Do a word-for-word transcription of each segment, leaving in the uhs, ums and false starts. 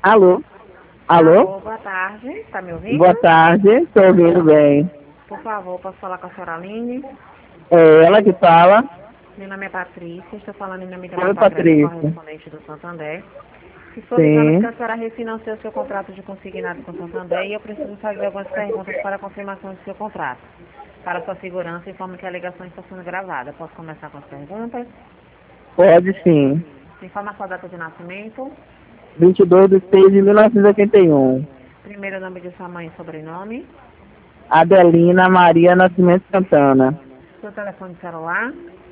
Alô? Alô? Alô, boa tarde. Está me ouvindo? Boa tarde, estou ouvindo bem. Por favor, posso falar com a senhora Aline? É ela que fala? Meu nome é Patrícia, estou falando em nome da Oi, Mapacred, Patrícia. correspondente do Santander. Estou ligando porque Sim. a senhora refinanciou seu contrato de consignado com o Santander e eu preciso fazer algumas perguntas para a confirmação do seu contrato. Para sua segurança, informo que a ligação está sendo gravada. Posso começar com as perguntas? Pode sim. Informa a sua data de nascimento, vinte e dois de seis de mil novecentos e oitenta e um. primeiro nome de sua mãe e sobrenome, Adelina Maria Nascimento Santana. seu telefone celular,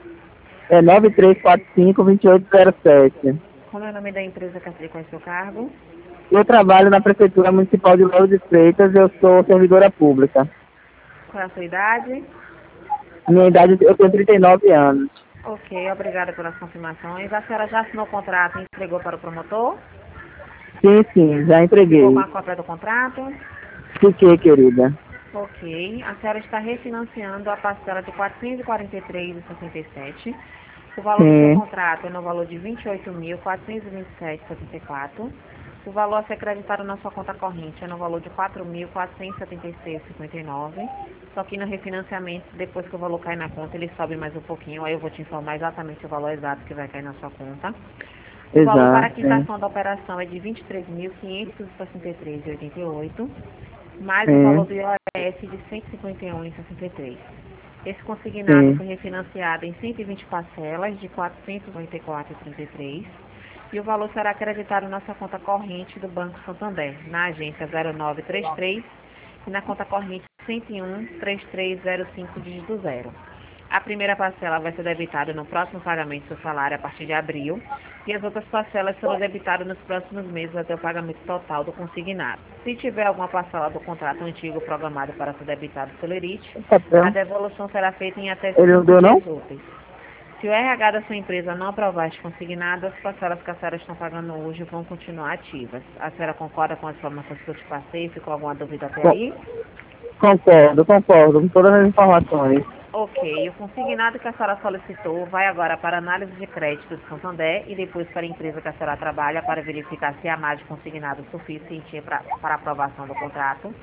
É nove três quatro cinco, dois oito zero sete. como é o nome da empresa que aplicou em seu cargo, Eu trabalho na Prefeitura Municipal de Lauro de Freitas, eu sou servidora pública. qual é a sua idade? Minha idade, eu tenho trinta e nove anos. Ok, obrigada pelas confirmações. A senhora já assinou o contrato e entregou para o promotor? Sim, sim, já Ficou com entreguei. a cópia do contrato? Fiquei, querida. Ok. A senhora está refinanciando a parcela de quatrocentos e quarenta e três vírgula sessenta e sete. O valor do seu Sim, contrato é no valor de vinte e oito mil, quatrocentos e vinte e sete vírgula setenta e quatro. O valor a ser acreditado na sua conta corrente é no valor de quatro mil, quatrocentos e setenta e seis vírgula cinquenta e nove. Só que no refinanciamento, depois que o valor cai na conta, ele sobe mais um pouquinho. Aí eu vou te informar exatamente o valor exato que vai cair na sua conta. O valor para a exato. Sim. quitação da operação é de vinte e três mil, quinhentos e sessenta e três vírgula oitenta e oito, mais o valor Sim, do I O S de cento e cinquenta e um vírgula sessenta e três. Esse consignado sim, foi refinanciado em cento e vinte parcelas de quatrocentos e noventa e quatro vírgula trinta e três e o valor será acreditado na sua conta corrente do Banco Santander, na agência zero nove três três e na conta corrente cento e um, trinta e três zero cinco, dígito zero. A primeira parcela vai ser debitada no próximo pagamento do seu salário a partir de abril e as outras parcelas serão debitadas nos próximos meses até o pagamento total do consignado. Se tiver alguma parcela do contrato antigo programado para ser debitado pelo ERIT, o a papel. devolução será feita em até Ele não cinco deu, não? dias úteis. Se o R H da sua empresa não aprovar este consignado, as parcelas que a senhora está pagando hoje vão continuar ativas. A senhora concorda com as informações que eu te passei? Ficou alguma dúvida até Con- aí? Concordo, concordo com todas as informações. Ok, o consignado que a senhora solicitou vai agora para análise de crédito de Santander e depois para a empresa que a senhora trabalha para verificar se há mais de consignado suficiente pra, para aprovação do contrato.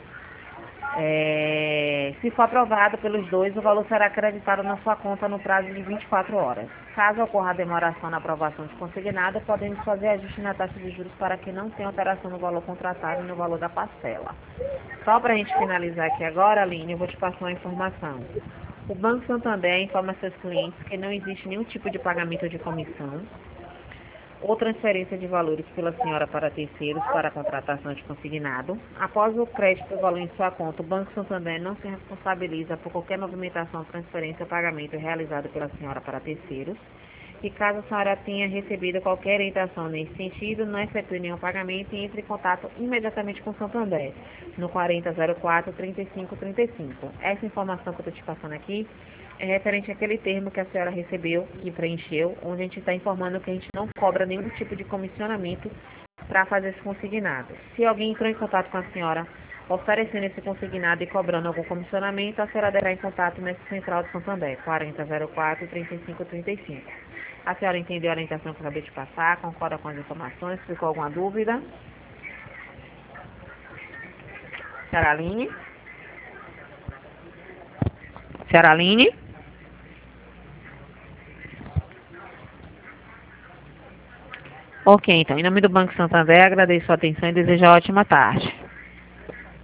É, se for aprovado pelos dois, o valor será acreditado na sua conta no prazo de vinte e quatro horas. Caso ocorra demoração na aprovação de consignado, podemos fazer ajuste na taxa de juros para que não tenha alteração no valor contratado e no valor da parcela. Só para a gente finalizar aqui agora, Aline, eu vou te passar uma informação. O Banco Santander informa seus clientes que não existe nenhum tipo de pagamento de comissão ou transferência de valores pela senhora para terceiros para a contratação de consignado. Após o crédito do valor em sua conta, o Banco Santander não se responsabiliza por qualquer movimentação, transferência ou pagamento realizado pela senhora para terceiros. E caso a senhora tenha recebido qualquer orientação nesse sentido, não efetue nenhum pagamento e entre em contato imediatamente com o Santander, no quarenta zero quatro, trinta e cinco trinta e cinco. Essa informação que eu estou te passando aqui é referente àquele termo que a senhora recebeu, que preencheu, onde a gente está informando que a gente não cobra nenhum tipo de comissionamento para fazer esse consignado. Se alguém entrou em contato com a senhora oferecendo esse consignado e cobrando algum comissionamento, a senhora deverá em contato nessa central de Santander, quarenta zero quatro, trinta e cinco trinta e cinco. A senhora entendeu a orientação que eu acabei de passar? Concorda com as informações? Ficou alguma dúvida? Senhora Aline? Senhora Aline? Ok, então, em nome do Banco Santander, agradeço a atenção e desejo uma ótima tarde.